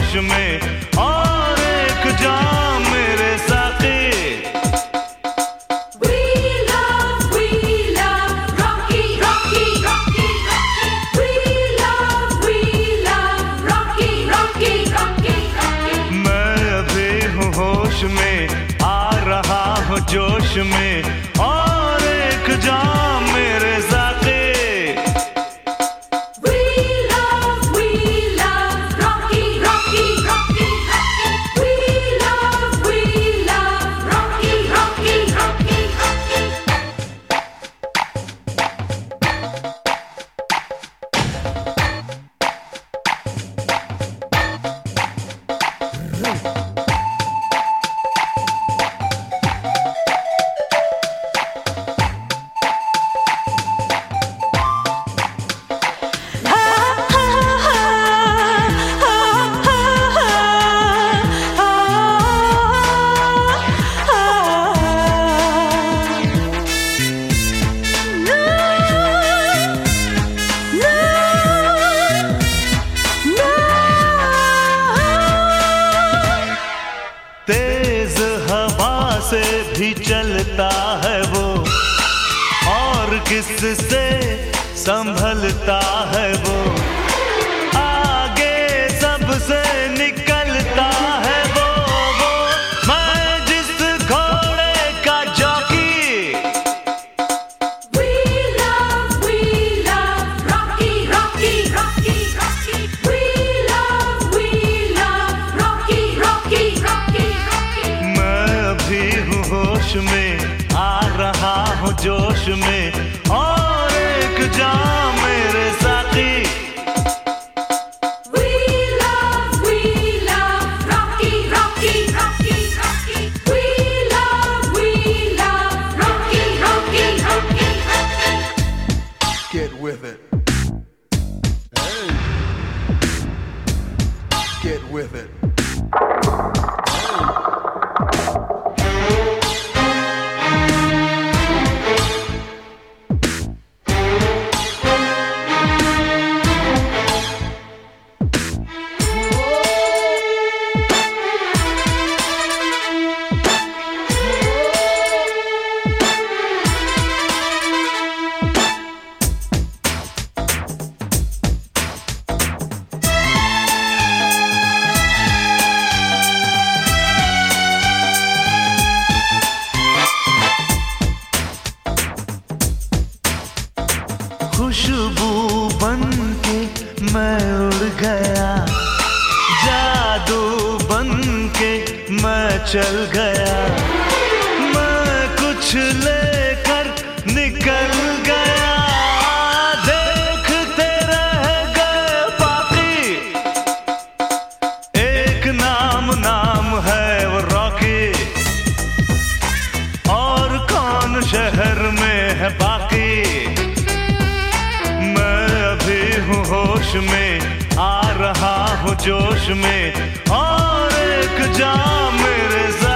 जोश में और एक जाम मेरे साथी। मैं अभी हूँ होश में, आ रहा हूँ जोश में और एक जाम मेरे साथी। तेज हवा से भी चलता है वो, और किससे संभलता है वो, आगे सबसे निकलता है वो मैं जिस घोड़े का जॉकी। होश में आ रहा हूँ जोश में और एक जाम मेरे साथी। Get with it. Hey. Get with it. खुशबू बन के मैं उड़ गया, जादू बन के मैं चल गया, मैं कुछ लेकर निकल गया, देखते रह गए बाकी। एक नाम है वो रॉकी, और कौन शहर में है बाकी। होश में आ रहा हूँ जोश में और एक जाम मेरे साथ।